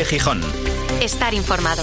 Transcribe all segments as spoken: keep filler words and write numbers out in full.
COPE Gijón. Estar informado.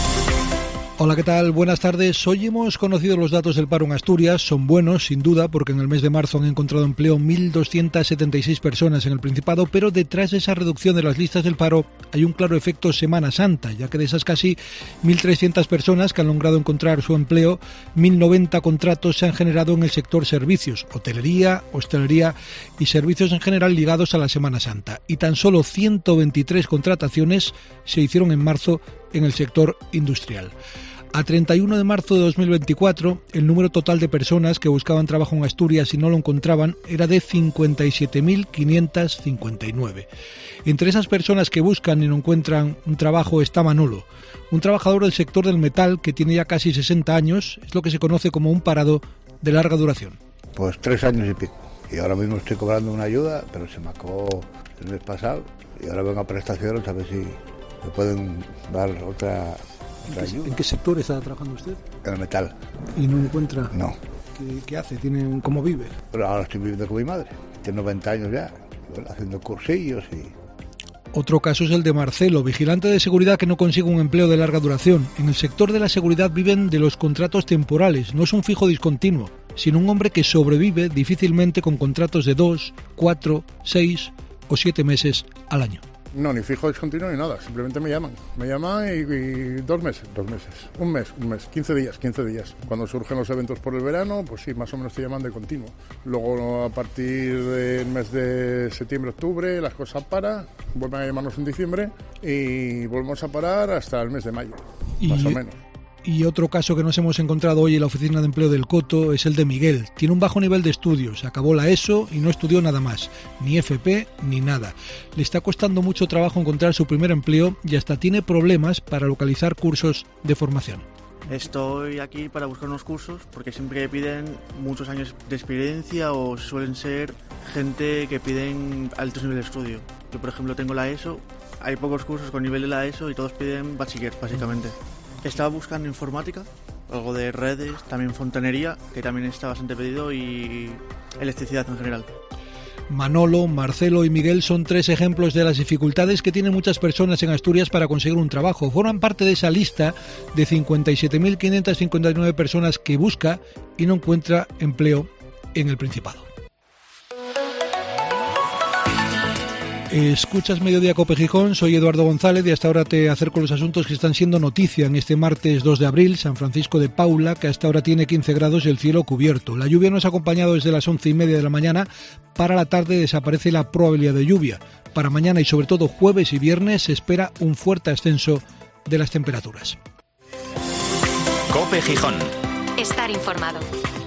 Hola, ¿qué tal? Buenas tardes. Hoy hemos conocido los datos del paro en Asturias. Son buenos, sin duda, porque en el mes de marzo han encontrado empleo mil doscientas setenta y seis personas en el Principado, pero detrás de esa reducción de las listas del paro hay un claro efecto Semana Santa, ya que de esas casi mil trescientas personas que han logrado encontrar su empleo, mil noventa contratos se han generado en el sector servicios, hotelería, hostelería y servicios en general ligados a la Semana Santa. Y tan solo ciento veintitrés contrataciones se hicieron en marzo en el sector industrial. A treinta y uno de marzo de dos mil veinticuatro, el número total de personas que buscaban trabajo en Asturias y no lo encontraban era de cincuenta y siete mil quinientas cincuenta y nueve. Entre esas personas que buscan y no encuentran un trabajo está Manolo, un trabajador del sector del metal que tiene ya casi sesenta años, es lo que se conoce como un parado de larga duración. Pues tres años y pico. Y ahora mismo estoy cobrando una ayuda, pero se me acabó el mes pasado y ahora vengo a prestaciones a ver si me pueden dar otra... ¿En qué, ¿En qué sector está trabajando usted? En el metal. ¿Y no encuentra? No. ¿Qué, qué hace? ¿Tiene, ¿Cómo vive? Pero ahora estoy viviendo con mi madre. Tiene noventa años ya, haciendo cursillos y... Otro caso es el de Marcelo, vigilante de seguridad que no consigue un empleo de larga duración. En el sector de la seguridad viven de los contratos temporales, no es un fijo discontinuo, sino un hombre que sobrevive difícilmente con contratos de dos, cuatro, seis o siete meses al año. No, ni fijo discontinuo ni nada, simplemente me llaman. Me llaman y, y dos meses, dos meses, un mes, un mes, quince días, quince días. Cuando surgen los eventos por el verano, pues sí, más o menos te llaman de continuo. Luego a partir del mes de septiembre, octubre, las cosas paran, vuelven a llamarnos en diciembre y volvemos a parar hasta el mes de mayo, y... más o menos. Y otro caso que nos hemos encontrado hoy en la oficina de empleo del Coto es el de Miguel. Tiene un bajo nivel de estudios, acabó la ESO y no estudió nada más, ni F P ni nada. Le está costando mucho trabajo encontrar su primer empleo y hasta tiene problemas para localizar cursos de formación. Estoy aquí para buscar unos cursos porque siempre piden muchos años de experiencia o suelen ser gente que piden altos niveles de estudio. Yo, por ejemplo, tengo la ESO, hay pocos cursos con nivel de la ESO y todos piden bachiller, básicamente. Estaba buscando informática, algo de redes, también fontanería, que también está bastante pedido, y electricidad en general. Manolo, Marcelo y Miguel son tres ejemplos de las dificultades que tienen muchas personas en Asturias para conseguir un trabajo. Forman parte de esa lista de cincuenta y siete mil quinientas cincuenta y nueve personas que busca y no encuentra empleo en el Principado. Escuchas Mediodía Cope Gijón, soy Eduardo González y hasta ahora te acerco los asuntos que están siendo noticia en este martes dos de abril, San Francisco de Paula, que hasta ahora tiene quince grados y el cielo cubierto. La lluvia nos ha acompañado desde las once y media de la mañana. Para la tarde desaparece la probabilidad de lluvia. Para mañana y sobre todo jueves y viernes se espera un fuerte ascenso de las temperaturas. COPE Gijón. Estar informado.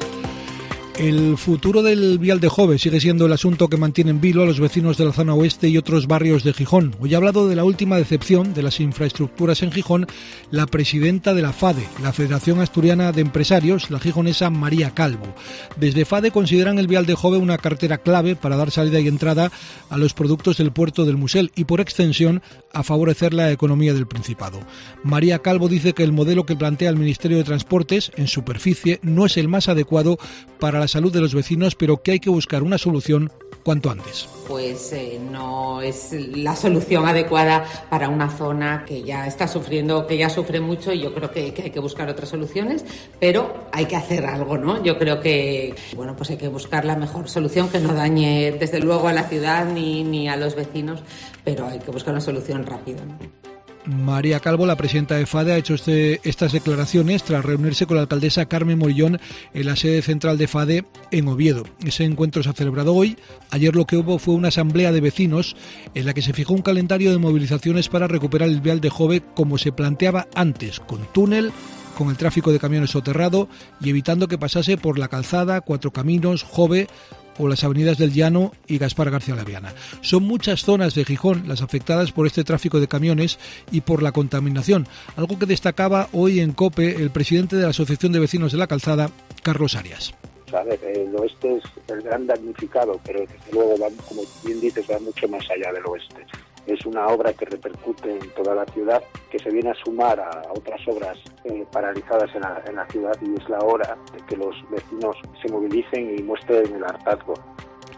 El futuro del vial de Jove sigue siendo el asunto que mantiene en vilo a los vecinos de la zona oeste y otros barrios de Gijón. Hoy ha hablado de la última decepción de las infraestructuras en Gijón la presidenta de la FADE, la Federación Asturiana de Empresarios, la gijonesa María Calvo. Desde FADE consideran el vial de Jove una carretera clave para dar salida y entrada a los productos del puerto del Musel y, por extensión, a favorecer la economía del Principado. María Calvo dice que el modelo que plantea el Ministerio de Transportes, en superficie, no es el más adecuado para la salud de los vecinos, pero que hay que buscar una solución cuanto antes. Pues eh, no es la solución adecuada para una zona que ya está sufriendo, que ya sufre mucho, y yo creo que, que hay que buscar otras soluciones, pero hay que hacer algo, ¿no? Yo creo que, bueno, pues hay que buscar la mejor solución que no dañe desde luego a la ciudad ni, ni a los vecinos, pero hay que buscar una solución rápida, ¿no? María Calvo, la presidenta de FADE, ha hecho este, estas declaraciones tras reunirse con la alcaldesa Carmen Morillón en la sede central de FADE en Oviedo. Ese encuentro se ha celebrado hoy. Ayer lo que hubo fue una asamblea de vecinos en la que se fijó un calendario de movilizaciones para recuperar el vial de Jove como se planteaba antes, con túnel, con el tráfico de camiones soterrado y evitando que pasase por la Calzada, Cuatro Caminos, Jove o las avenidas del Llano y Gaspar García Laviana. Son muchas zonas de Gijón las afectadas por este tráfico de camiones y por la contaminación, algo que destacaba hoy en COPE el presidente de la Asociación de Vecinos de la Calzada, Carlos Arias. A ver, el oeste es el gran damnificado, pero desde luego, va, como bien dices, va mucho más allá del oeste. Es una obra que repercute en toda la ciudad, que se viene a sumar a otras obras eh, paralizadas en la, en la ciudad, y es la hora de que los vecinos se movilicen y muestren el hartazgo.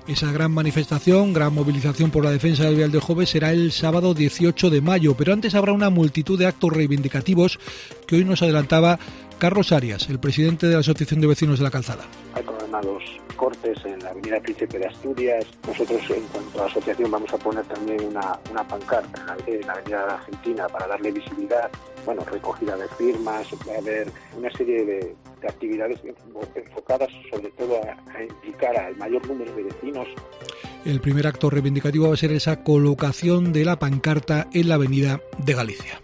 Esa gran manifestación, gran movilización por la defensa del Vial de Jove será el sábado dieciocho de mayo, pero antes habrá una multitud de actos reivindicativos que hoy nos adelantaba Carlos Arias, el presidente de la Asociación de Vecinos de la Calzada. Hay programados cortes en la avenida Príncipe de Asturias. Nosotros, en cuanto a la asociación, vamos a poner también una, una pancarta en la, en la avenida Argentina para darle visibilidad, bueno, recogida de firmas, va a haber una serie de, de actividades enfocadas sobre todo a, a implicar al mayor número de vecinos. El primer acto reivindicativo va a ser esa colocación de la pancarta en la avenida de Galicia.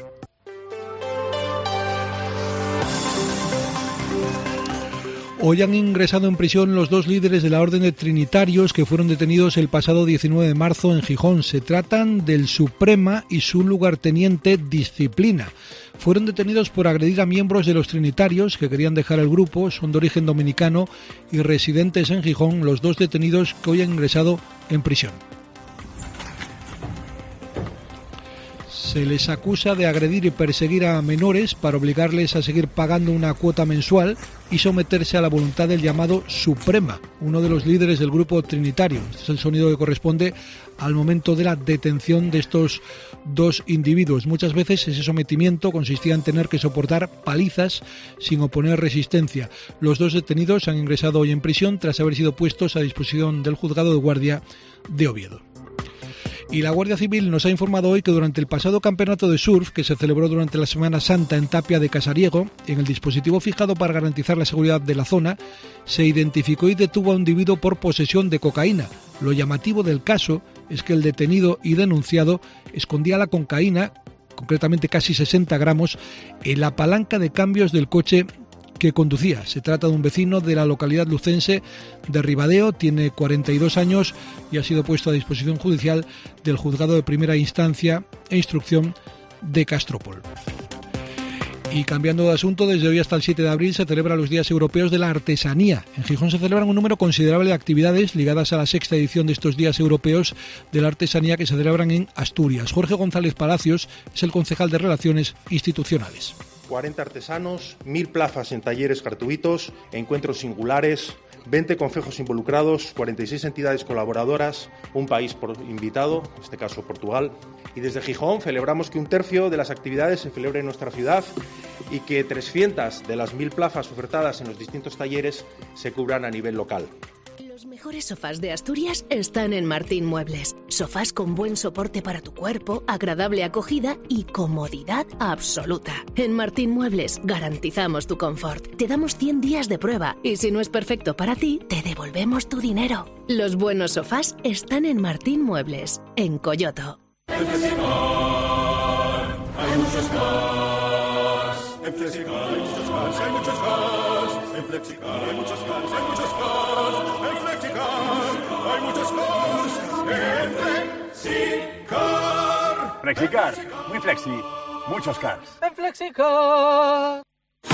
Hoy han ingresado en prisión los dos líderes de la Orden de Trinitarios que fueron detenidos el pasado diecinueve de marzo en Gijón. Se tratan del Suprema y su lugarteniente Disciplina. Fueron detenidos por agredir a miembros de los Trinitarios que querían dejar el grupo. Son de origen dominicano y residentes en Gijón, los dos detenidos que hoy han ingresado en prisión. Se les acusa de agredir y perseguir a menores para obligarles a seguir pagando una cuota mensual y someterse a la voluntad del llamado Suprema, uno de los líderes del grupo trinitario. Este es el sonido que corresponde al momento de la detención de estos dos individuos. Muchas veces ese sometimiento consistía en tener que soportar palizas sin oponer resistencia. Los dos detenidos han ingresado hoy en prisión tras haber sido puestos a disposición del juzgado de guardia de Oviedo. Y la Guardia Civil nos ha informado hoy que durante el pasado campeonato de surf, que se celebró durante la Semana Santa en Tapia de Casariego, en el dispositivo fijado para garantizar la seguridad de la zona, se identificó y detuvo a un individuo por posesión de cocaína. Lo llamativo del caso es que el detenido y denunciado escondía la cocaína, concretamente casi sesenta gramos, en la palanca de cambios del coche que conducía. Se trata de un vecino de la localidad lucense de Ribadeo, tiene cuarenta y dos años y ha sido puesto a disposición judicial del juzgado de primera instancia e instrucción de Castropol. Y cambiando de asunto, desde hoy hasta el siete de abril se celebran los Días Europeos de la Artesanía. En Gijón se celebran un número considerable de actividades ligadas a la sexta edición de estos Días Europeos de la Artesanía que se celebran en Asturias. Jorge González Palacios es el concejal de Relaciones Institucionales. cuarenta artesanos, mil plazas en talleres gratuitos, encuentros singulares, veinte concejos involucrados, cuarenta y seis entidades colaboradoras, un país por invitado, en este caso Portugal. Y desde Gijón celebramos que un tercio de las actividades se celebre en nuestra ciudad y que trescientas de las mil plazas ofertadas en los distintos talleres se cubran a nivel local. Los mejores sofás de Asturias están en Martín Muebles. Sofás con buen soporte para tu cuerpo, agradable acogida y comodidad absoluta. En Martín Muebles garantizamos tu confort. Te damos cien días de prueba y si no es perfecto para ti, te devolvemos tu dinero. Los buenos sofás están en Martín Muebles, en Coyoto. En Flexicar hay muchos cars. En Flexicar hay muchos cars, hay muchos cars. En Flexicar hay muchos cars, hay muchos cars. En Flexicar hay muchos cars. En Flexicar. Flexicar, muy flexi, muchos cars. En Flexicar.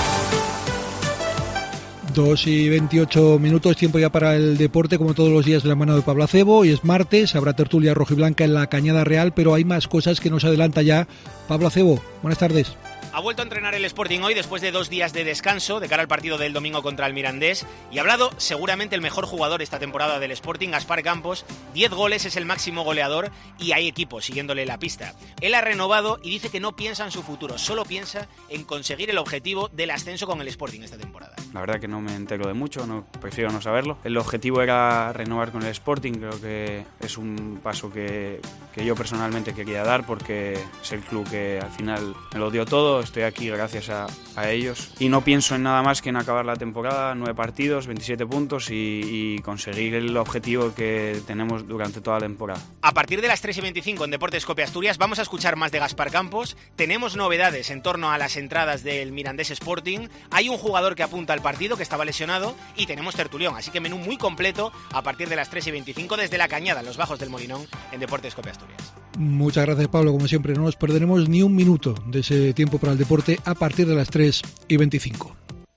dos y veintiocho minutos, tiempo ya para el deporte, como todos los días de la mano de Pablo Acebo. Hoy es martes, habrá tertulia rojiblanca en la Cañada Real, pero hay más cosas que nos adelanta ya Pablo Acebo. Buenas tardes. Ha vuelto a entrenar el Sporting hoy después de dos días de descanso de cara al partido del domingo contra el Mirandés y ha hablado seguramente el mejor jugador esta temporada del Sporting, Gaspar Campos. diez goles, es el máximo goleador y hay equipo siguiéndole la pista. Él ha renovado y dice que no piensa en su futuro, solo piensa en conseguir el objetivo del ascenso con el Sporting esta temporada. La verdad que no me entero de mucho, no, prefiero no saberlo. El objetivo era renovar con el Sporting, creo que es un paso que, que yo personalmente quería dar porque es el club que al final me lo dio todo. Estoy aquí gracias a, a ellos y no pienso en nada más que en acabar la temporada, nueve partidos, veintisiete puntos y, y conseguir el objetivo que tenemos durante toda la temporada. A partir de las tres y veinticinco en Deportes Cope Asturias vamos a escuchar más de Gaspar Campos. Tenemos novedades en torno a las entradas del Mirandés Sporting. Hay un jugador que apunta al partido que estaba lesionado y tenemos tertulión, así que menú muy completo a partir de las tres y veinticinco desde la Cañada, en los bajos del Molinón, en Deportes Cope Asturias. Muchas gracias, Pablo, como siempre, no nos perderemos ni un minuto de ese tiempo para el deporte a partir de las tres y veinticinco.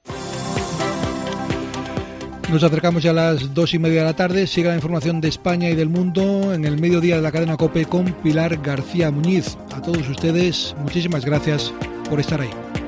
Nos acercamos ya a las dos y media de la tarde. Sigue la información de España y del mundo en el mediodía de la cadena COPE con Pilar García Muñiz. A todos ustedes, muchísimas gracias por estar ahí.